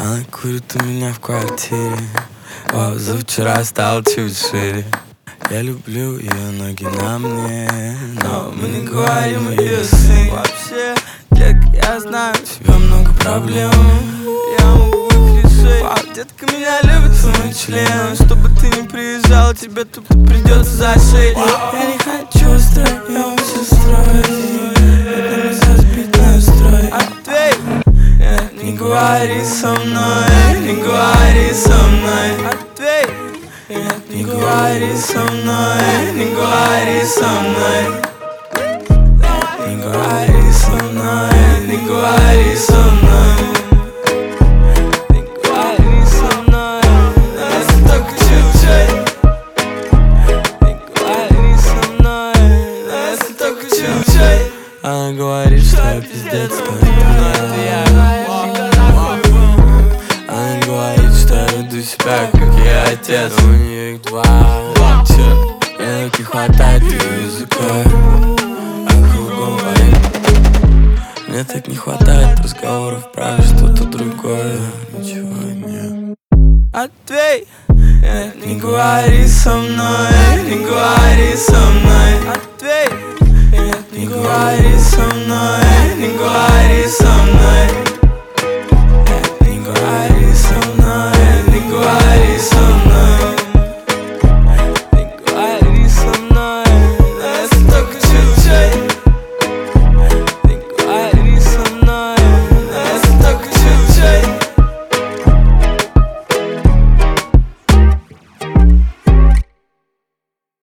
Она курит у меня в квартире. О, за вчера стал чуть шире. Я люблю ее ноги на мне, но мы не говорим ее сын. Вообще, детка, я знаю, у тебя много проблем. Я могу их решить. Вау, детка, меня любит твой член. Чтобы ты не приезжал, тебе тупо придется зашить. Я не хочу втроем все строить. Это нельзя сбить настрой. Ответь, нет, не говори со мной, не говори со мной. Ответь, нет, не говори со мной, не говори со мной. Не говори со мной, не говори со мной. Не говори со мной, если только чуть-чуть. Не говори со мной, если только чуть-чуть. Она говорит, что я пиздец, но это я. Она говорит, что я веду себя, как я отец. У нее их два. Мне так не хватает ее языка. Мне так не хватает разговоров про что-то другое. Ничего нет. Ответь, нет, не говори со мной, не говори со мной.